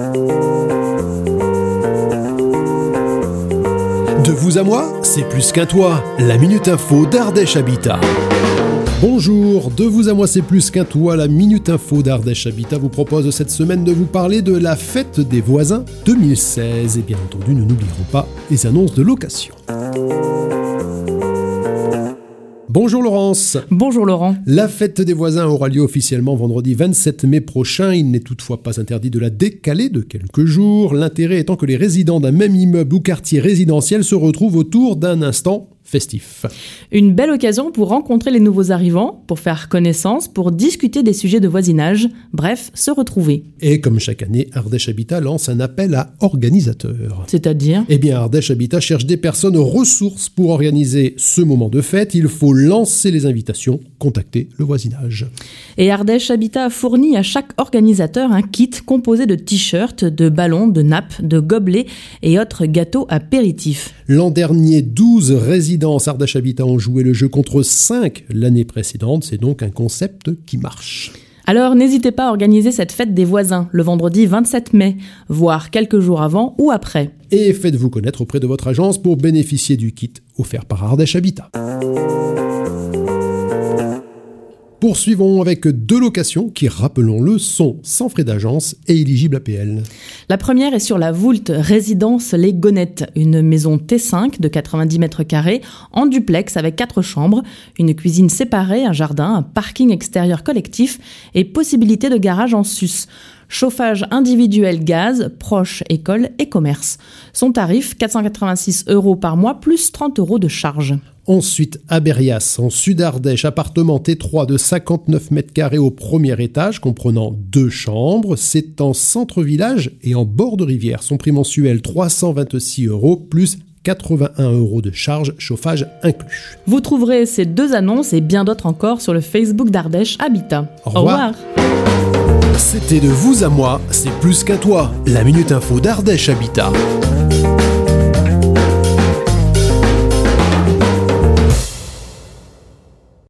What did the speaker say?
De vous à moi, c'est plus qu'un toit. La Minute Info d'Ardèche Habitat. Bonjour, de vous à moi c'est plus qu'un toit, la Minute Info d'Ardèche Habitat vous propose cette semaine de vous parler de la fête des voisins 2016. Et bien entendu, nous n'oublierons pas les annonces de location. Bonjour Laurence. Bonjour Laurent. La fête des voisins aura lieu officiellement vendredi 27 mai prochain. Il n'est toutefois pas interdit de la décaler de quelques jours. L'intérêt étant que les résidents d'un même immeuble ou quartier résidentiel se retrouvent autour d'un instant festif. Une belle occasion pour rencontrer les nouveaux arrivants, pour faire connaissance, pour discuter des sujets de voisinage, bref, se retrouver. Et comme chaque année, Ardèche Habitat lance un appel à organisateurs. C'est-à-dire ? Eh bien, Ardèche Habitat cherche des personnes ressources pour organiser ce moment de fête. Il faut lancer les invitations, contacter le voisinage. Et Ardèche Habitat fournit à chaque organisateur un kit composé de t-shirts, de ballons, de nappes, de gobelets et autres gâteaux apéritifs. L'an dernier, 12 résidents Ardèche Habitat ont joué le jeu contre 5 l'année précédente. C'est donc un concept qui marche. Alors n'hésitez pas à organiser cette fête des voisins le vendredi 27 mai, voire quelques jours avant ou après. Et faites-vous connaître auprès de votre agence pour bénéficier du kit offert par Ardèche Habitat. Poursuivons avec 2 locations qui, rappelons-le, sont sans frais d'agence et éligibles APL. La première est sur la Voulte Résidence Les Gonnettes, une maison T5 de 90 mètres carrés en duplex avec 4 chambres, une cuisine séparée, un jardin, un parking extérieur collectif et possibilité de garage en sus. Chauffage individuel gaz, proche école et commerce. Son tarif, 486 € par mois plus 30 € de charge. Ensuite, à Berrias, en Sud-Ardèche, appartement T3 de 59 mètres carrés au premier étage, comprenant 2 chambres. C'est en centre-village et en bord de rivière. Son prix mensuel, 326 € plus 81 € de charge, chauffage inclus. Vous trouverez ces 2 annonces et bien d'autres encore sur le Facebook d'Ardèche Habitat. Au revoir. C'était de vous à moi, c'est plus qu'un toit. La Minute Info d'Ardèche Habitat.